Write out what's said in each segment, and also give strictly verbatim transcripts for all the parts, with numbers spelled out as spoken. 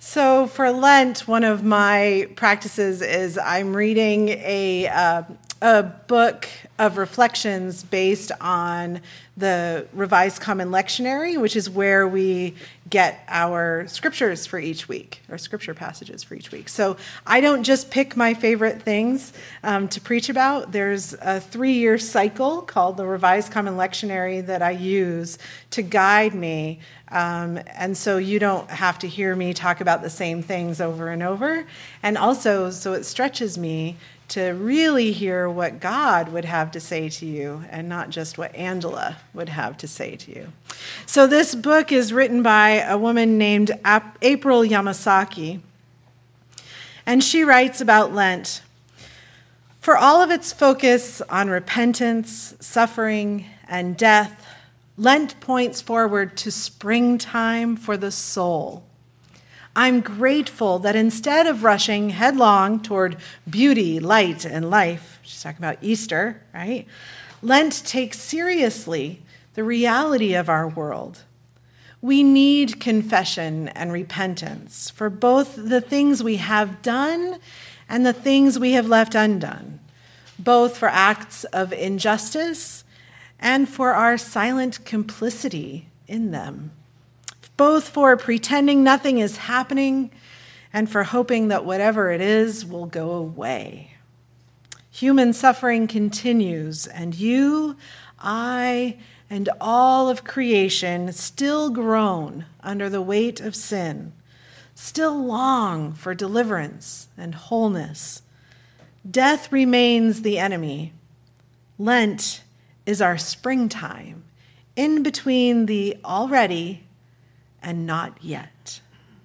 So for Lent, one of my practices is I'm reading a uh, a book of reflections based on the Revised Common Lectionary, which is where we get our scriptures for each week, or scripture passages for each week. So I don't just pick my favorite things um, to preach about. There's a three-year cycle called the Revised Common Lectionary that I use to guide me. Um, and so you don't have to hear me talk about the same things over and over. And also, so it stretches me to really hear what God would have to say to you and not just what Angela would have to say to you. So this book is written by a woman named April Yamasaki, and she writes about Lent. For all of its focus on repentance, suffering, and death, Lent points forward to springtime for the soul. I'm grateful that instead of rushing headlong toward beauty, light, and life, she's talking about Easter, right? Lent takes seriously the reality of our world. We need confession and repentance for both the things we have done and the things we have left undone, both for acts of injustice and for our silent complicity in them. Both for pretending nothing is happening and for hoping that whatever it is will go away. Human suffering continues, and you, I, and all of creation still groan under the weight of sin, still long for deliverance and wholeness. Death remains the enemy. Lent is our springtime, in between the already and not yet.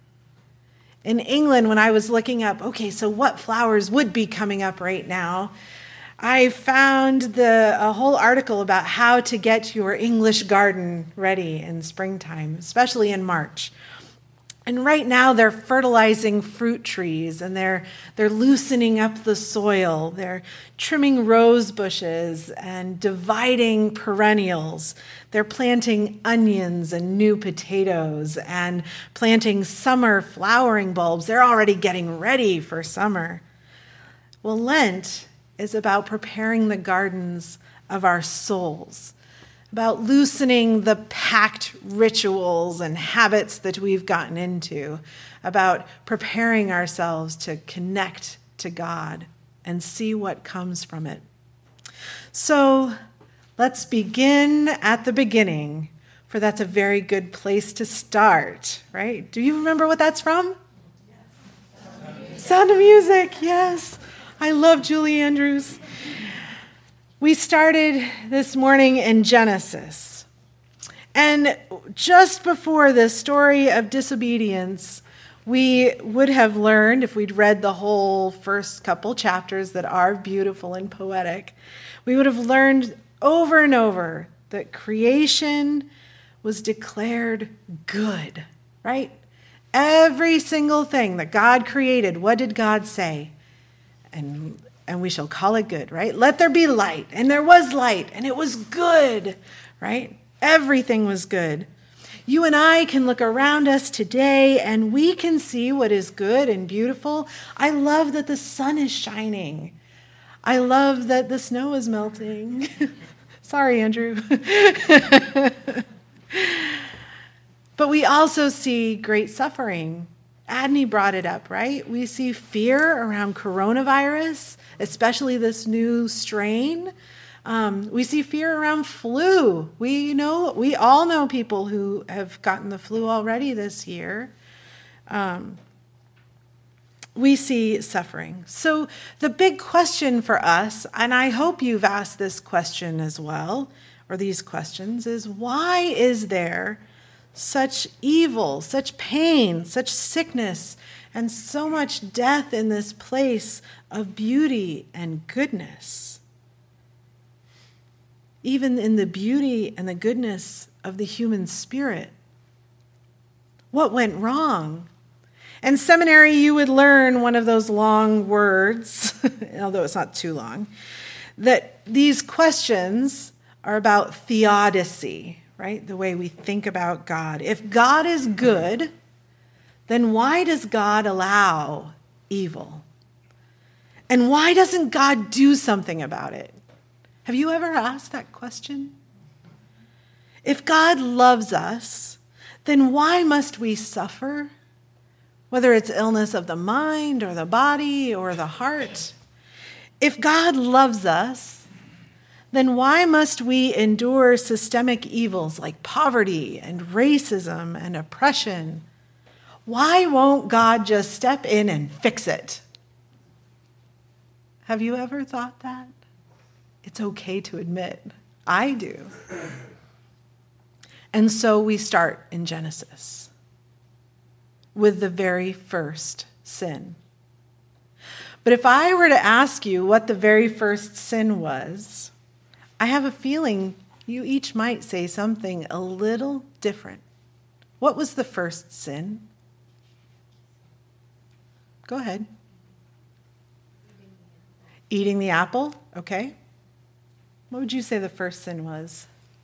In England, when I was looking up, okay, so what flowers would be coming up right now, I found the a whole article about how to get your English garden ready in springtime, especially in March. And right now they're fertilizing fruit trees, and they're they're loosening up the soil. They're trimming rose bushes and dividing perennials. They're planting onions and new potatoes and planting summer flowering bulbs. They're already getting ready for summer. Well, Lent is about preparing the gardens of our souls, about loosening the packed rituals and habits that we've gotten into, about preparing ourselves to connect to God and see what comes from it. So let's begin at the beginning, for that's a very good place to start, right? Do you remember what that's from? Yes. Sound of Music, yes. I love Julie Andrews. We started this morning in Genesis. And just before the story of disobedience, we would have learned, if we'd read the whole first couple chapters that are beautiful and poetic, we would have learned over and over that creation was declared good, right? Every single thing that God created, what did God say? And And we shall call it good, right? Let there be light. And there was light, and it was good, right? Everything was good. You and I can look around us today, and we can see what is good and beautiful. I love that the sun is shining. I love that the snow is melting. Sorry, Andrew. But we also see great suffering. Adney brought it up, right? We see fear around coronavirus, especially this new strain. Um, we see fear around flu. We know, we all know people who have gotten the flu already this year. Um, we see suffering. So the big question for us, and I hope you've asked this question as well, or these questions, is why is there such evil, such pain, such sickness, and so much death in this place of beauty and goodness? Even in the beauty and the goodness of the human spirit. What went wrong? In seminary, you would learn one of those long words, although it's not too long, that these questions are about theodicy, right? The way we think about God. If God is good, then why does God allow evil? And why doesn't God do something about it? Have you ever asked that question? If God loves us, then why must we suffer? Whether it's illness of the mind or the body or the heart. If God loves us, then why must we endure systemic evils like poverty and racism and oppression? Why won't God just step in and fix it? Have you ever thought that? It's okay to admit. I do. And so we start in Genesis with the very first sin. But if I were to ask you what the very first sin was, I have a feeling you each might say something a little different. What was the first sin? Go ahead. Eating the apple, okay. What would you say the first sin was?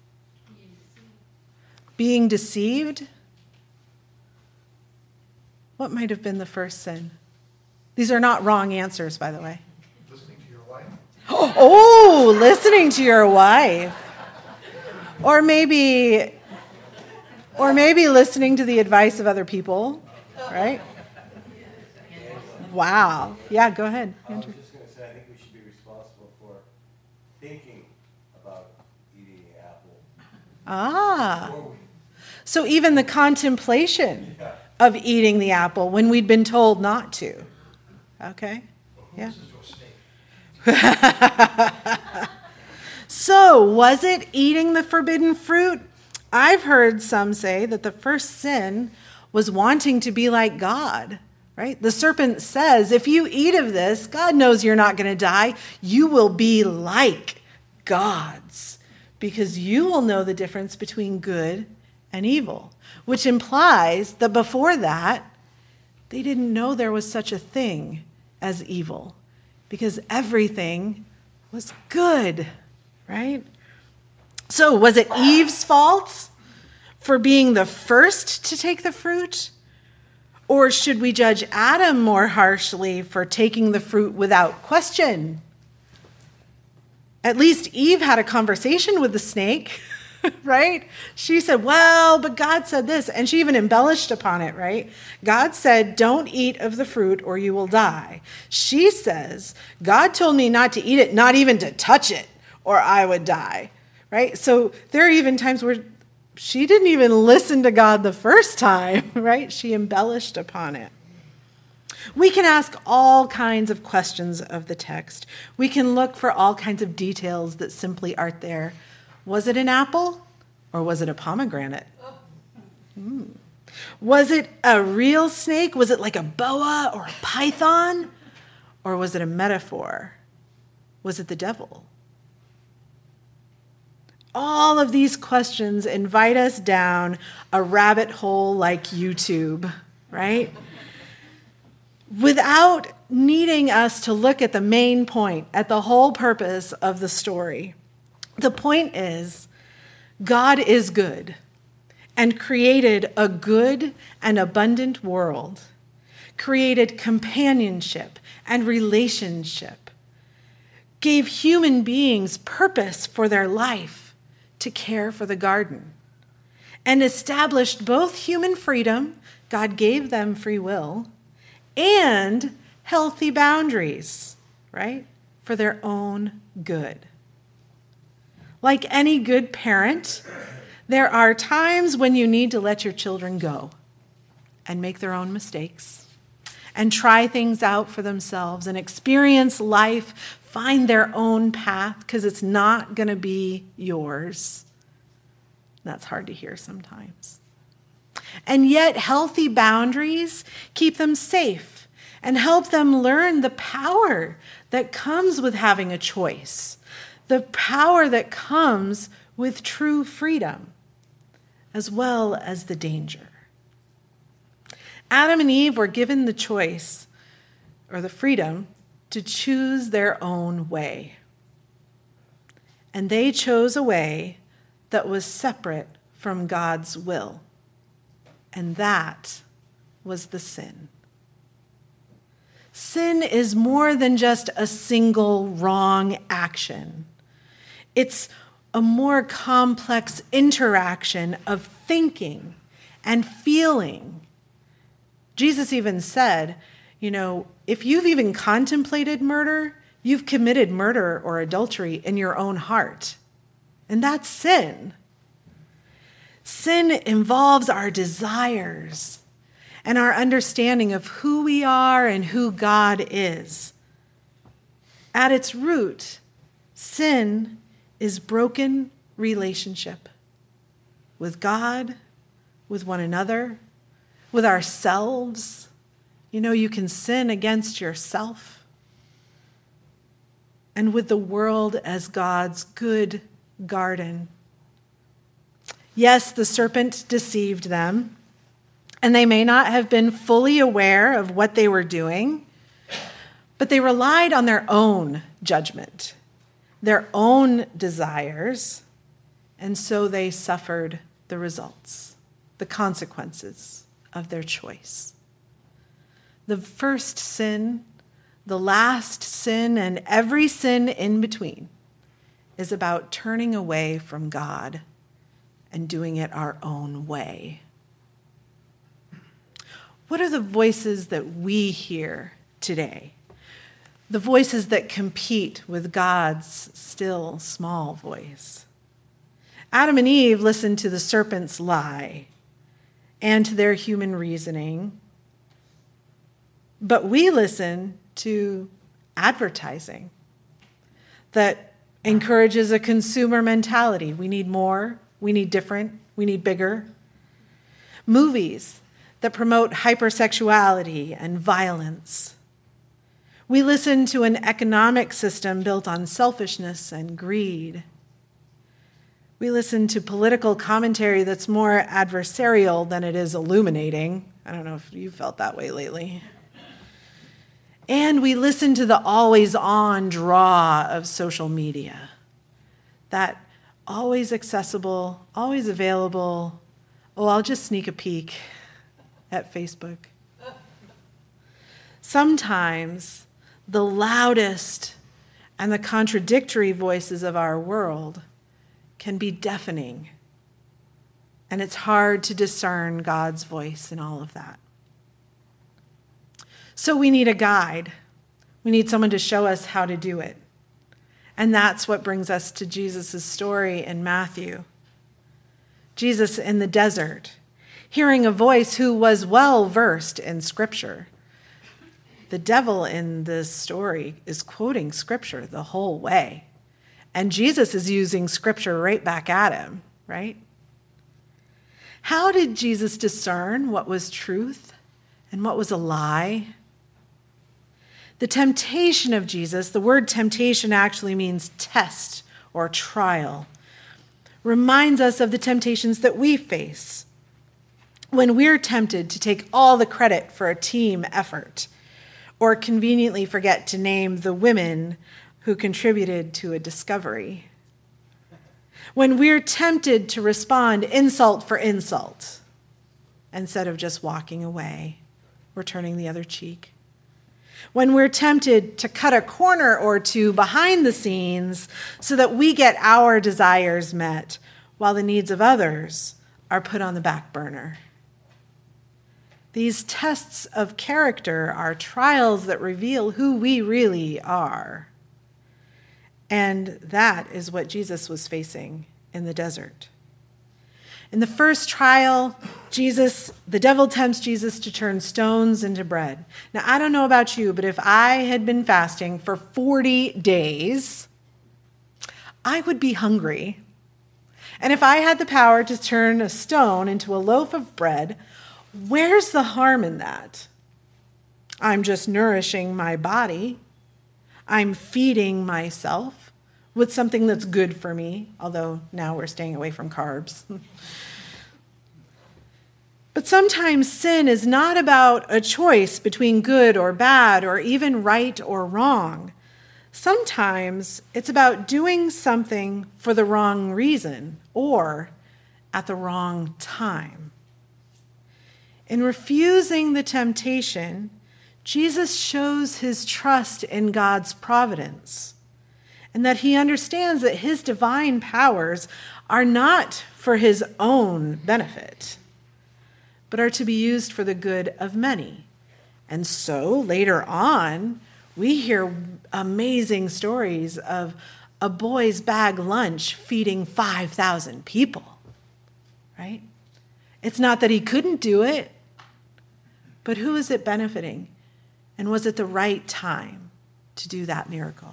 Being deceived? What might have been the first sin? These are not wrong answers, by the way. Listening to your wife. Oh, listening to your wife. Or maybe, or maybe listening to the advice of other people, right? Wow. Yeah, go ahead, Andrew. I was just going to say, I think we should be responsible for thinking about eating the apple. Ah. So even the contemplation of eating the apple when we'd been told not to. Okay? Yeah. So, was it eating the forbidden fruit? I've heard some say that the first sin was wanting to be like God. Right? The serpent says, if you eat of this, God knows you're not going to die. You will be like gods because you will know the difference between good and evil, which implies that before that, they didn't know there was such a thing as evil because everything was good, right? So was it Eve's fault for being the first to take the fruit? Or should we judge Adam more harshly for taking the fruit without question? At least Eve had a conversation with the snake, right? She said, well, but God said this. And she even embellished upon it, right? God said, don't eat of the fruit or you will die. She says, God told me not to eat it, not even to touch it, or I would die, right? So there are even times where she didn't even listen to God the first time, right? She embellished upon it. We can ask all kinds of questions of the text. We can look for all kinds of details that simply aren't there. Was it an apple or was it a pomegranate? Mm. Was it a real snake? Was it like a boa or a python? Or was it a metaphor? Was it the devil? All of these questions invite us down a rabbit hole like YouTube, right? Without needing us to look at the main point, at the whole purpose of the story. The point is, God is good and created a good and abundant world, created companionship and relationship, gave human beings purpose for their life, to care for the garden, and established both human freedom, God gave them free will, and healthy boundaries, right, for their own good. Like any good parent, there are times when you need to let your children go and make their own mistakes and try things out for themselves and experience life, find their own path, because it's not going to be yours. That's hard to hear sometimes. And yet, healthy boundaries keep them safe and help them learn the power that comes with having a choice, the power that comes with true freedom, as well as the danger. Adam and Eve were given the choice, or the freedom, to choose their own way. And they chose a way that was separate from God's will. And that was the sin. Sin is more than just a single wrong action. It's a more complex interaction of thinking and feeling. Jesus even said, you know, if you've even contemplated murder, you've committed murder or adultery in your own heart. And that's sin. Sin involves our desires and our understanding of who we are and who God is. At its root, sin is broken relationship with God, with one another, with ourselves. You know, you can sin against yourself and with the world as God's good garden. Yes, the serpent deceived them, and they may not have been fully aware of what they were doing, but they relied on their own judgment, their own desires, and so they suffered the results, the consequences of their choice. The first sin, the last sin, and every sin in between is about turning away from God and doing it our own way. What are the voices that we hear today? The voices that compete with God's still small voice. Adam and Eve listened to the serpent's lie and to their human reasoning, but we listen to advertising that encourages a consumer mentality. We need more, we need different, we need bigger. Movies that promote hypersexuality and violence. We listen to an economic system built on selfishness and greed. We listen to political commentary that's more adversarial than it is illuminating. I don't know if you felt that way lately. And we listen to the always-on draw of social media. That always accessible, always available, oh, I'll just sneak a peek at Facebook. Sometimes the loudest and the contradictory voices of our world can be deafening, and it's hard to discern God's voice in all of that. So we need a guide. We need someone to show us how to do it. And that's what brings us to Jesus' story in Matthew. Jesus in the desert, hearing a voice who was well versed in Scripture. The devil in this story is quoting Scripture the whole way. And Jesus is using Scripture right back at him, right? How did Jesus discern what was truth and what was a lie? The temptation of Jesus, the word temptation actually means test or trial, reminds us of the temptations that we face when we're tempted to take all the credit for a team effort or conveniently forget to name the women who contributed to a discovery. When we're tempted to respond insult for insult instead of just walking away or turning the other cheek. When we're tempted to cut a corner or two behind the scenes so that we get our desires met while the needs of others are put on the back burner. These tests of character are trials that reveal who we really are. And that is what Jesus was facing in the desert. In the first trial, Jesus, the devil tempts Jesus to turn stones into bread. Now, I don't know about you, but if I had been fasting for forty days, I would be hungry. And if I had the power to turn a stone into a loaf of bread, where's the harm in that? I'm just nourishing my body. I'm feeding myself with something that's good for me, although now we're staying away from carbs. But sometimes sin is not about a choice between good or bad or even right or wrong. Sometimes it's about doing something for the wrong reason or at the wrong time. In refusing the temptation, Jesus shows his trust in God's providence and that he understands that his divine powers are not for his own benefit, but are to be used for the good of many. And so later on, we hear amazing stories of a boy's bag lunch feeding five thousand people, right? It's not that he couldn't do it, but who is it benefiting? And was it the right time to do that miracle?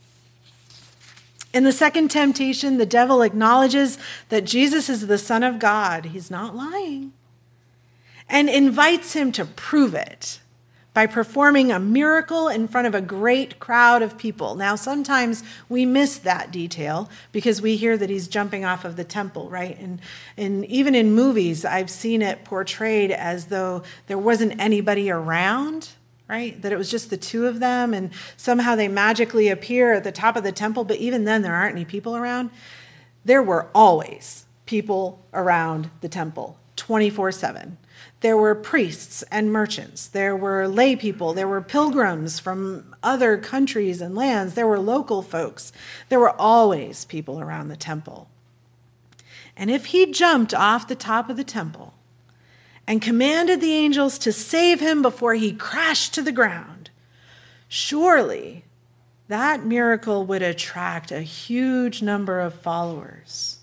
In the second temptation, the devil acknowledges that Jesus is the Son of God. He's not lying. And invites him to prove it by performing a miracle in front of a great crowd of people. Now, sometimes we miss that detail because we hear that he's jumping off of the temple, right? And, and even in movies, I've seen it portrayed as though there wasn't anybody around, right? That it was just the two of them, and somehow they magically appear at the top of the temple, but even then there aren't any people around. There were always people around the temple, twenty-four seven. There were priests and merchants. There were lay people. There were pilgrims from other countries and lands. There were local folks. There were always people around the temple. And if he jumped off the top of the temple and commanded the angels to save him before he crashed to the ground, surely that miracle would attract a huge number of followers.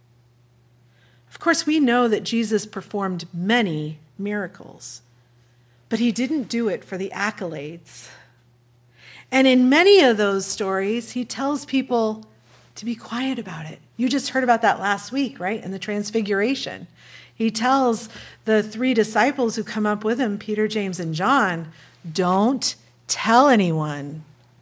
Of course, we know that Jesus performed many miracles, but he didn't do it for the accolades. And in many of those stories, he tells people to be quiet about it. You just heard about that last week, right? In the Transfiguration. He tells the three disciples who come up with him, Peter, James, and John, don't tell anyone.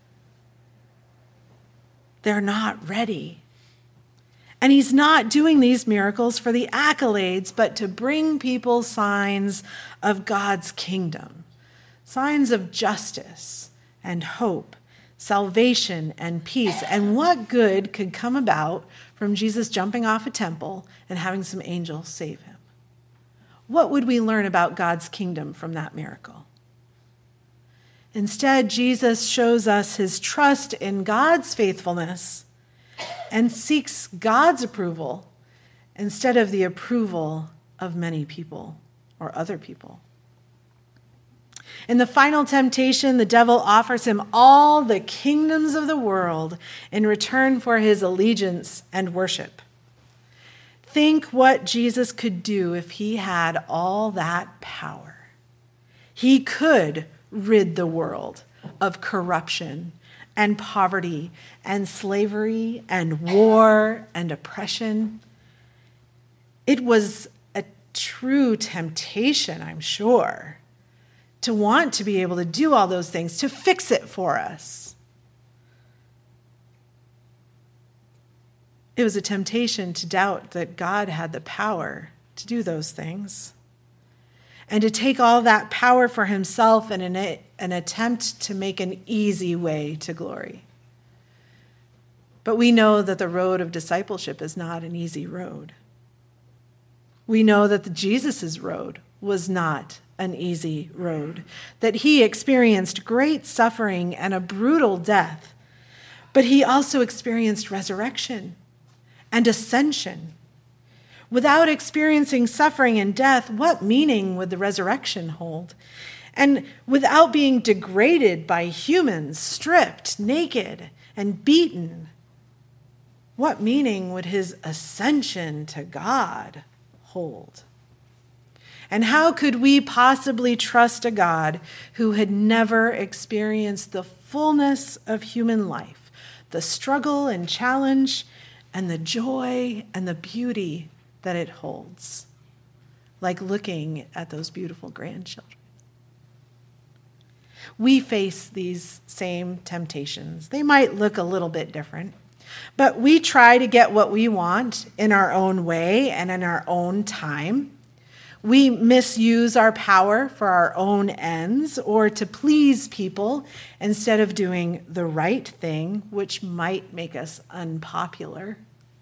They're not ready. And he's not doing these miracles for the accolades, but to bring people signs of God's kingdom, signs of justice and hope, salvation and peace. And what good could come about from Jesus jumping off a temple and having some angels save him? What would we learn about God's kingdom from that miracle? Instead, Jesus shows us his trust in God's faithfulness and seeks God's approval instead of the approval of many people or other people. In the final temptation, the devil offers him all the kingdoms of the world in return for his allegiance and worship. Think what Jesus could do if he had all that power. He could rid the world of corruption and poverty and slavery and war and oppression. It was a true temptation, I'm sure, to want to be able to do all those things, to fix it for us. It was a temptation to doubt that God had the power to do those things and to take all that power for himself in an, an attempt to make an easy way to glory. But we know that the road of discipleship is not an easy road. We know that the Jesus' road was not an easy road, that he experienced great suffering and a brutal death, but he also experienced resurrection and ascension. Without experiencing suffering and death, what meaning would the resurrection hold? And without being degraded by humans, stripped, naked, and beaten, what meaning would his ascension to God hold? And how could we possibly trust a God who had never experienced the fullness of human life, the struggle and challenge, and the joy and the beauty that it holds, like looking at those beautiful grandchildren? We face these same temptations. They might look a little bit different, but we try to get what we want in our own way and in our own time. We misuse our power for our own ends or to please people instead of doing the right thing, which might make us unpopular.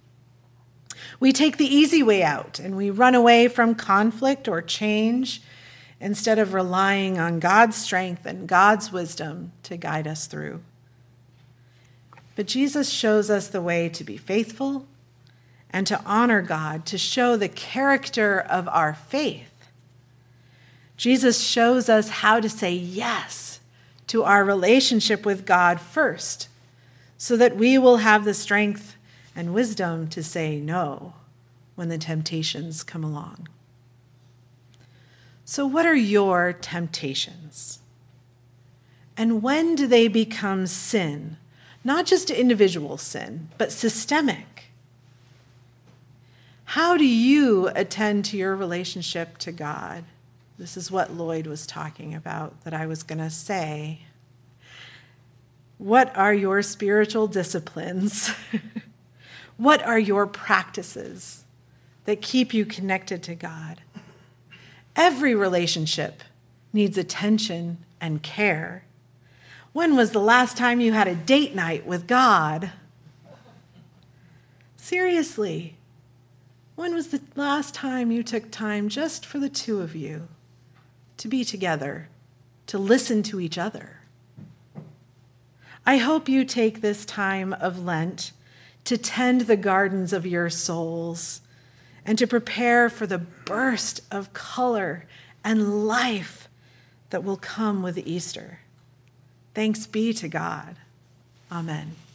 We take the easy way out and we run away from conflict or change instead of relying on God's strength and God's wisdom to guide us through. But Jesus shows us the way to be faithful and to honor God, to show the character of our faith. Jesus shows us how to say yes to our relationship with God first, so that we will have the strength and wisdom to say no when the temptations come along. So what are your temptations? And when do they become sin? Not just individual sin, but systemic. How do you attend to your relationship to God? This is what Lloyd was talking about that I was going to say. What are your spiritual disciplines? What are your practices that keep you connected to God? Every relationship needs attention and care. When was the last time you had a date night with God? Seriously, when was the last time you took time just for the two of you to be together, to listen to each other? I hope you take this time of Lent to tend the gardens of your souls and to prepare for the burst of color and life that will come with Easter. Thanks be to God. Amen.